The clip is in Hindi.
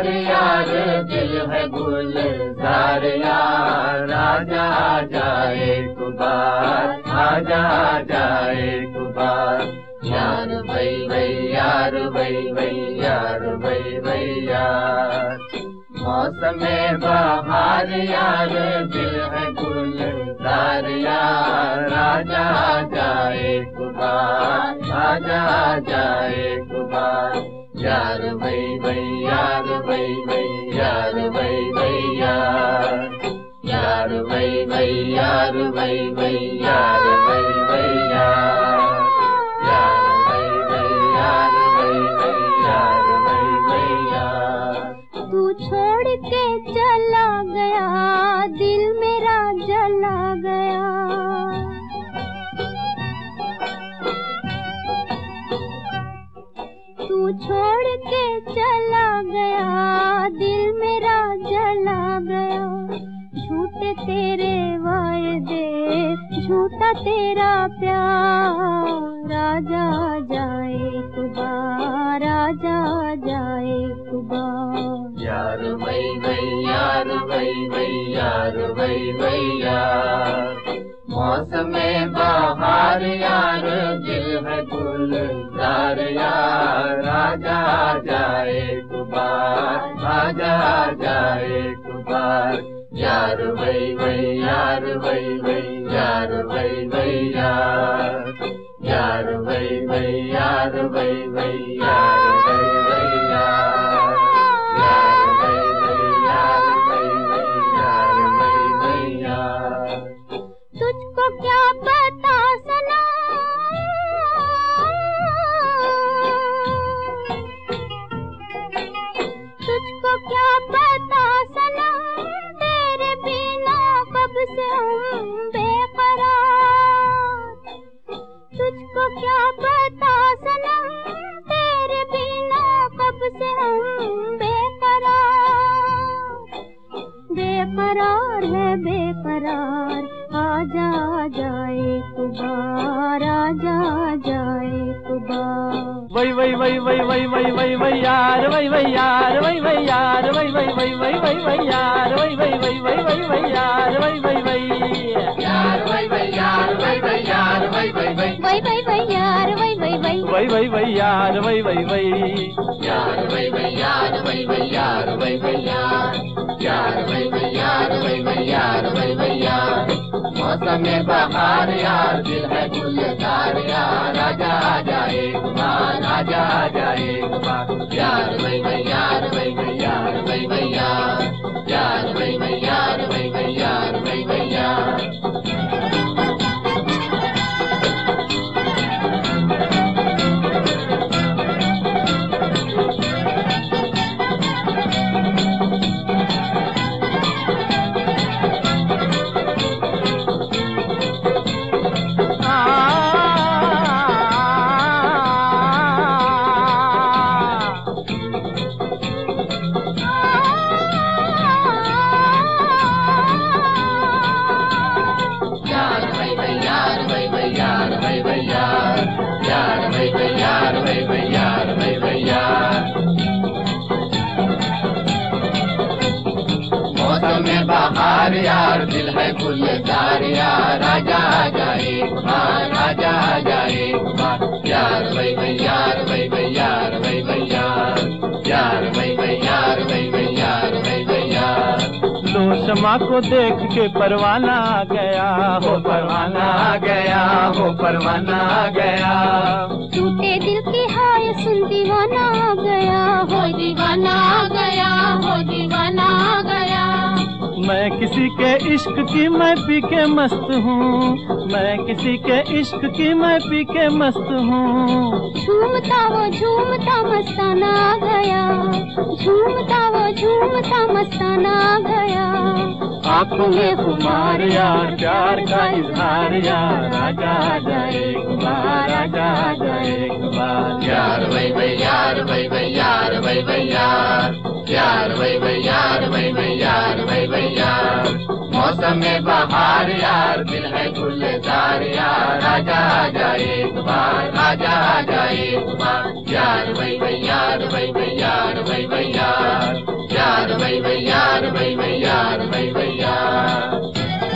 बहार यार, दिल है गुलजार यार, आजा जाए कुबार, आजा जाए कुबार। यार वही वही यार, वही वही यार, वही वही यार। मौसमे बहार यार, दिल है गुलजार यार, आजा जाए कुबार, आजा जाए कुबार। यार वही वही यार, वही वही यार, वही वही यार। यार वही वही यार, वही वही यार, वही वही यार। यार वही वही यार, वही वही यार, वही वही यार। तू छोड़ के चला गया, दिल मेरा जला गया। तू छोड़ के चला गया, दिल मेरा जला गया। झूठे तेरे वायदे, झूठा तेरा प्यार, आजा जाए कुबार, आजा जाए कुबार। यार वही वही यार, वही वही यार, वही वही यार। मौसमे बहार यार, दिल है गुलजार यार, आजा जाए कुबार, आजा जाए कुबार। यार वही वही यार, वही वही यार, वही वही यार। यार वही वही यार, वही वही यार, वही वही यार। यार वही वही यार, वही वही यार, वही वही यार। तुझको क्या पता सना, तुझको क्या पता सना, तेरे बिना कब से हम बेकरार। तुझको क्या पता सना, तेरे बिना कब से हम बेकरार। बेकरार है बेकरार, आजा जाए कुबार, आजा जाए कुबार। वही वही वही वही वही वही वही वही यार, वही वही यार, वही वही यार, वही वही वही वही वही वही यार, वही वही वही वही वही वही यार, वही वही वही यार, वही वही यार, वही वही यार, वही वही वही, वही वही वही यार, वही वही वही, वही वही वही यार, वही वही वही यार वही वही यार, वही वही यार, वही वही यार। यार वही वही यार, वही वही यार, वही वही यार। मौसमे बहार यार, दिल है गुलजार यार, आजा जाए कुबार, आजा जाए कुबार। यार वही वही यार, वही वही यार, वही वही यार। यार वही वही यार, वही वही यार, वही वही यार। मौसमे बहार यार, दिल है गुलजार यार, आजा जाए कुबार, आजा जाए कुबार। यार वही वही यार, वही वही यार, वही वही यार। यार वही वही यार, वही वही यार, वही वही यार। लो शमा को देख के परवाना आ गया, हो परवाना आ गया, हो परवाना आ गया। टूटे दिल की हाय सुन दीवाना आ गया, हो दीवाना आ गया, हो दीवाना आ गया। मैं किसी के इश्क की मैं पी के मस्त हूँ, मैं किसी के इश्क की मैं पी के मस्त हूँ। झूमता वो झूमता मस्ताना आ गया, झूमता वो झूमता मस्ताना आ गया। आंखों में खुमार यार, प्यार का इजहार यार, आजा जाए कुबार, आजा जाए कुबार। यार वही वही यार, वही वही यार, वही वही यार। यार वही वही यार, वही वही यार, वही वही यार। मौसम में बहार यार दिल है गुलजार यार आजा आजा एक बार आजा आजा एक बार यार वही वही यार वही वही यार वही वही यार यार वही वही यार वही वही यार वही वही यार